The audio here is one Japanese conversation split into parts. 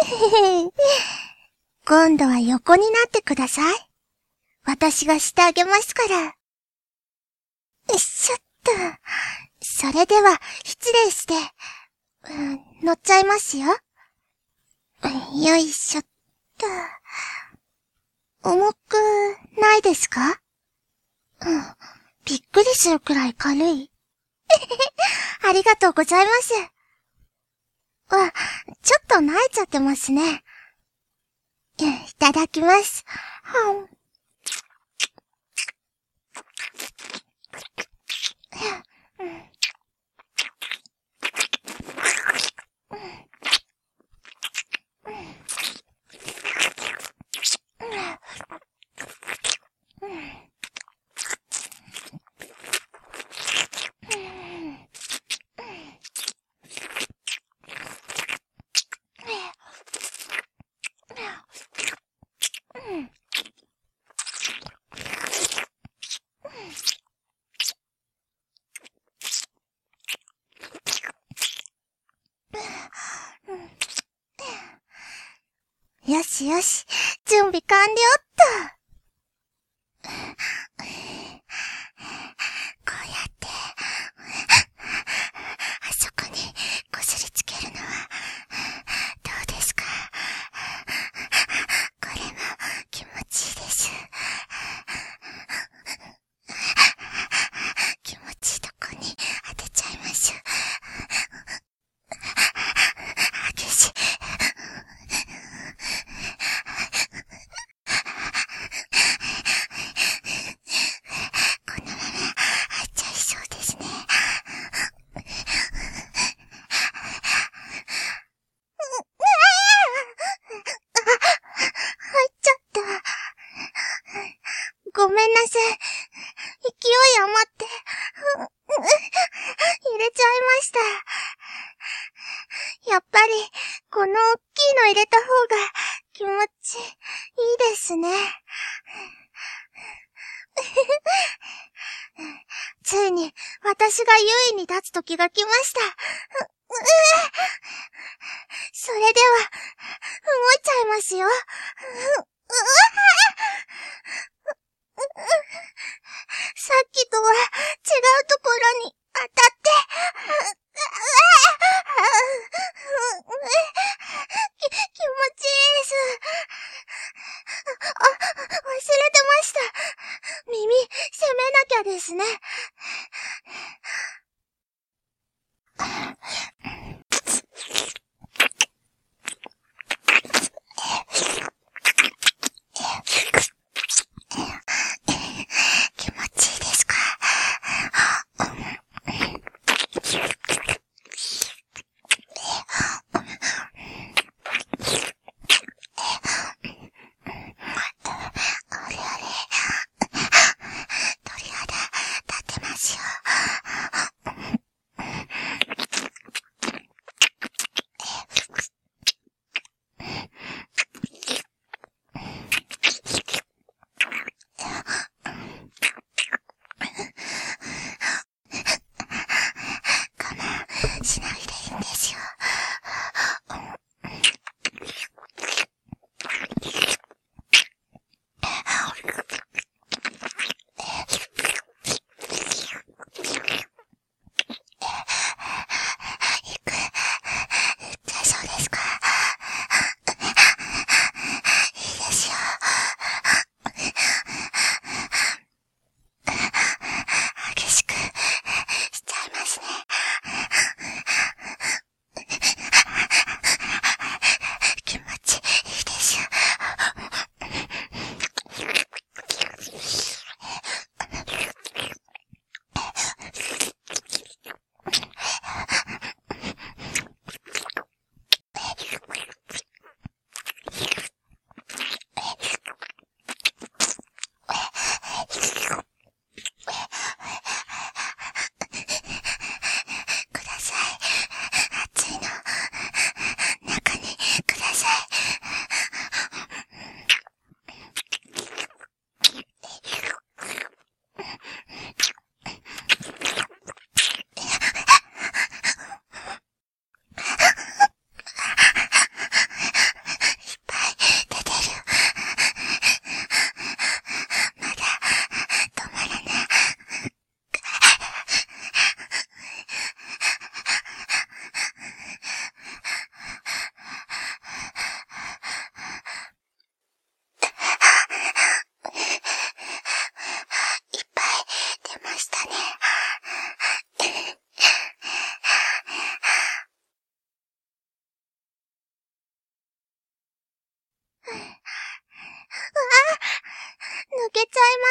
今度は横になってください。私がしてあげますから。よいしょっと。それでは、失礼して。乗っちゃいますよ。よいしょっと。重くないですか？びっくりするくらい軽い。ありがとうございます。ちょっと慣れちゃってますね。いただきます。よしよし、準備完了っと。こうやって、あそこにこすりつけるのは、どうですか？これも気持ちいいです。気持ちいいとこに当てちゃいましょう。激しい。このまま入っちゃいそうですね。入っちゃった。ごめんなさい。勢い余って、入れちゃいました。やっぱり、この大きいの入れた方が気持ちいいですね。ついに私が優位に立つ時が来ました。それでは、動いちゃいますよ。さっきとは違うところに当たって、気持ちいいです。忘れてました。耳、攻めなきゃですね。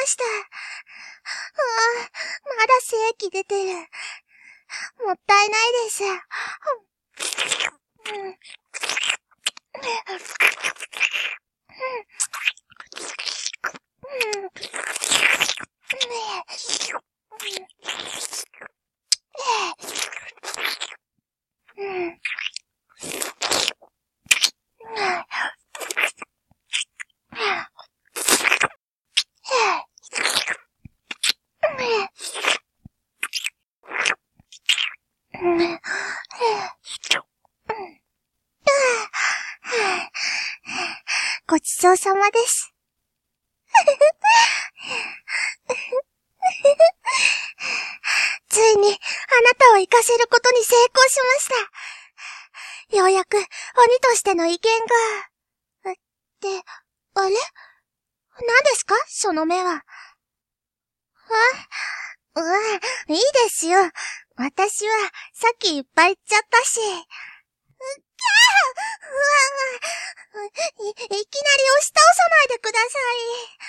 した。まだ精液出てる。もったいないです。ごちそうさまです。ついに、あなたを生かせることに成功しました。ようやく、鬼としての威厳が。あれ？何ですか？その目は。いいですよ。私は、さっきいっぱい言っちゃったし。いきなり押し倒さないでください。